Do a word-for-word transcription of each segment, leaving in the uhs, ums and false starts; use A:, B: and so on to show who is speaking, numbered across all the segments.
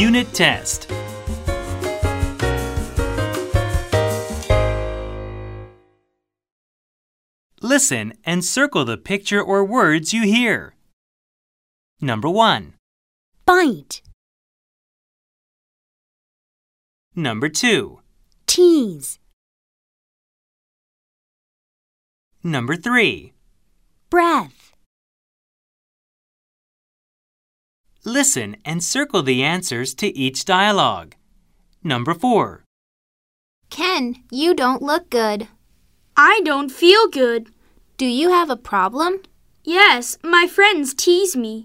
A: Unit Test. Listen and circle the picture or words you hear. Number one.
B: Bite.
A: Number two.
B: Tease.
A: Number three.
B: Breath.
A: Listen and circle the answers to each dialogue. Number four.
C: Ken, you don't look good.
D: I don't feel good.
C: Do you have a problem?
D: Yes, my friends tease me.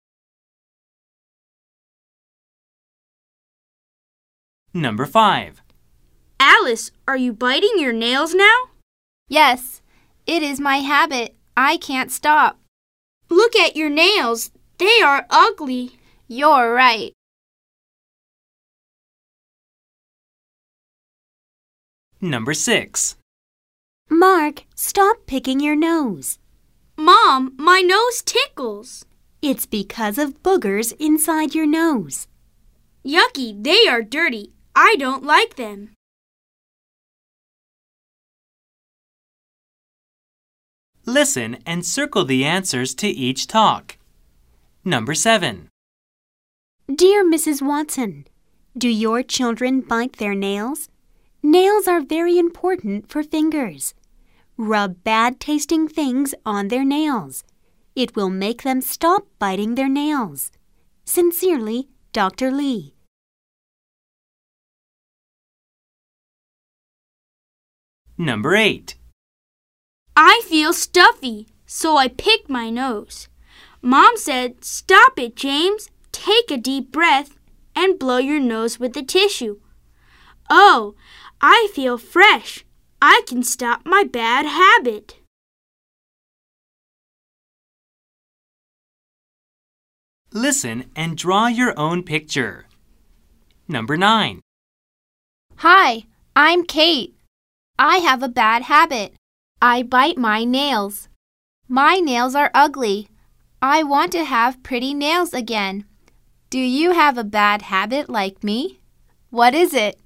A: Number five.
D: Alice, are you biting your nails now?
C: Yes, it is my habit. I can't stop.
D: Look at your nails. They are ugly.
C: You're right.
A: Number six.
B: Mark, stop picking your nose.
D: Mom, my nose tickles.
B: It's because of boogers inside your nose.
D: Yucky, they are dirty. I don't like them.
A: Listen and circle the answers to each talk. Number seven.
B: Dear Missus Watson, do your children bite their nails? Nails are very important for fingers. Rub bad-tasting things on their nails. It will make them stop biting their nails. Sincerely, Doctor Lee.
A: Number eight.
D: I feel stuffy, so I picked my nose. Mom said, "Stop it, James. Take a deep breath and blow your nose with the tissue." Oh, I feel fresh. I can stop my bad habit.
A: Listen and draw your own picture. Number nine.
C: Hi, I'm Kate. I have a bad habit. I bite my nails. My nails are ugly. I want to have pretty nails again. Do you have a bad habit like me? What is it?